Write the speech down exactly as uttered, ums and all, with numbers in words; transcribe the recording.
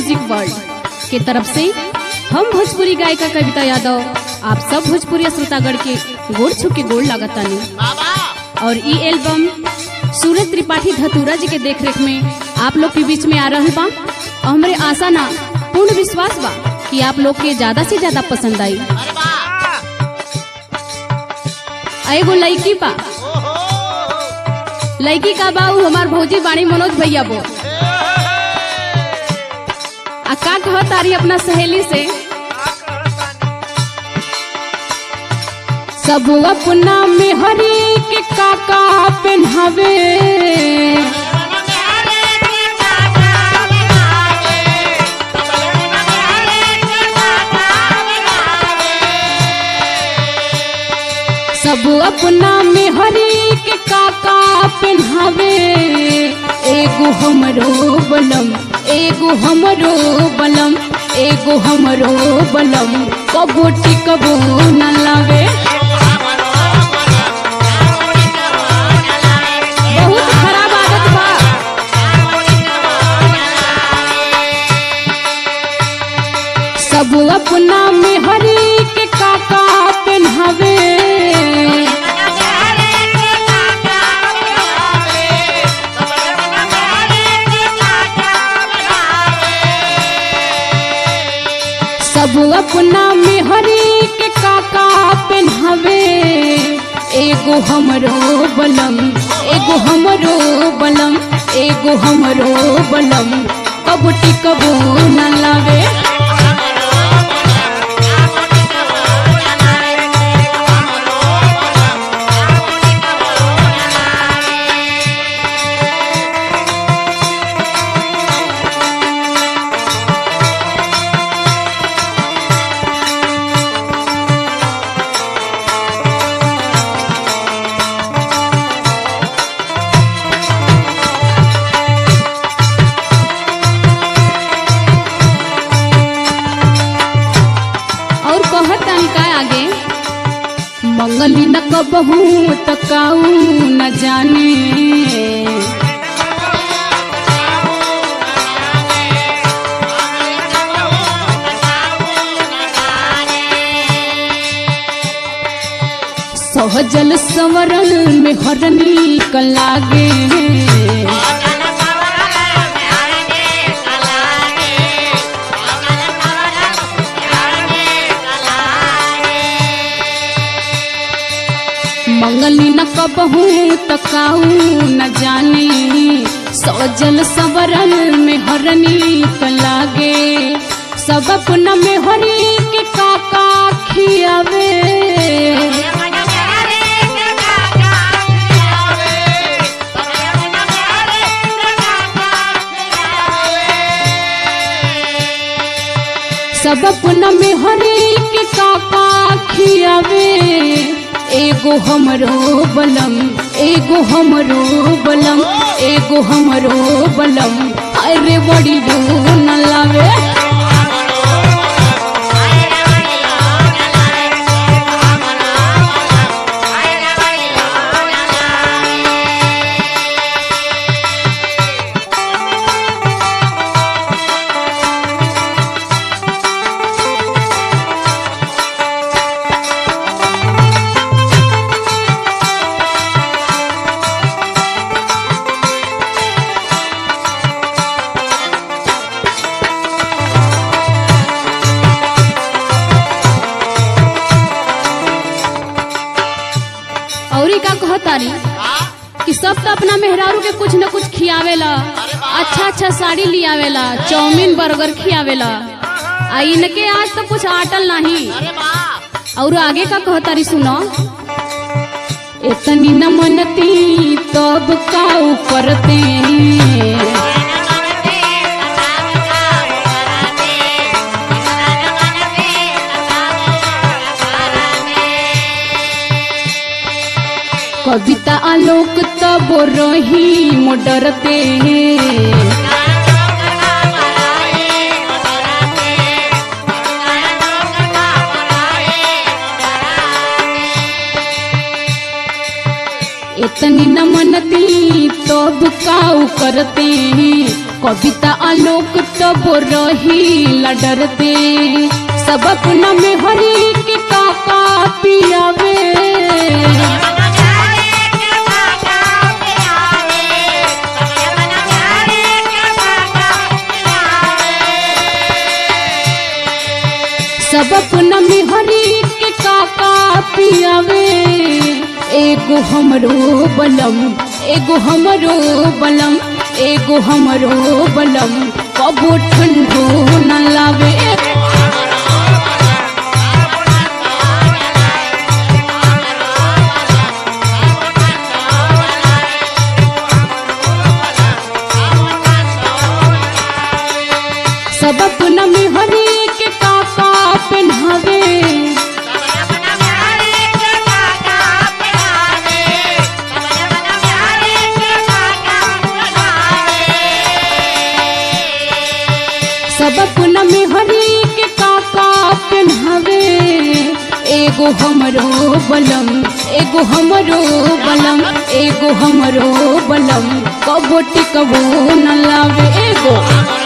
Music world के तरफ से हम भोजपुरी गायिका कविता यादव आप सब भोजपुरी श्रोतागण के गोड़ छू के गोड़ लागतानी। और ई एल्बम सूरज त्रिपाठी धतूरा जी के देखरेख में आप लोग के बीच में आ रहा बा। हमरे आशा ना पूर्ण विश्वास बा कि आप लोग के ज्यादा से ज्यादा पसंद आई। एगो लड़की बा, लड़की का बा उ हमार भौजी बाणी मनोज भैया बो आ का कहत तारी अपना सहेली से, सब अपना में हरी के काका पहनावे, सब अपना में हरी के काका पहनावे, एगो हमरो बलम एगो हमरो बलम एगो हमरो बलम कबो टिकबो न लावे। बहुत खराब आदत बा। सब अपना में हरी के काका पहनावे, सब अपना में हरी के काका पहनावे, एगो हमरो बलम एगो हमरो बलम एगो हमरो बलम कब टिकबो न लावे। मंगली न कबहू तकाऊ न जाने, सहजल संवरण में हरनी कलागे, मंगली न कबहू तकाऊ न जाने, सजल सवरन में हरनी कलागे, सब अपना में हरी के काका खियावे, सब अपना में हरी के काका खियावे, एगो हमरो बलम एगो हमरो बलम एगो हमरो बलम अरे बड़ी न लावे। तारी कि सब तो अपना मेहरारू के कुछ न कुछ खियावेला, अच्छा अच्छा साड़ी लियावेला, चाउमीन बर्गर खियावेला, आ इनके आज तो कुछ आटल नहीं। और आगे का कहतारी सुनो, इतनी न मनती तब काऊ करते, कविता आलोक तब रही मोडरते, इतनी न मनती तब काऊ करते कविता आलोक तब रही डरते सब अपना में हरी के काका पियावे सब अपना में हरी के काका पियावे एगो हमरो बलम एगो हमरो बलम एगो हमरो बलम कबो ठंडो न लावे सब अपना में हरी के काका पहनावे सब अपना में हरी के काका पहनावे एगो हमरो बलम एगो हमरो बलम एगो हमरो बलम कबो टिकबो न लावे एगो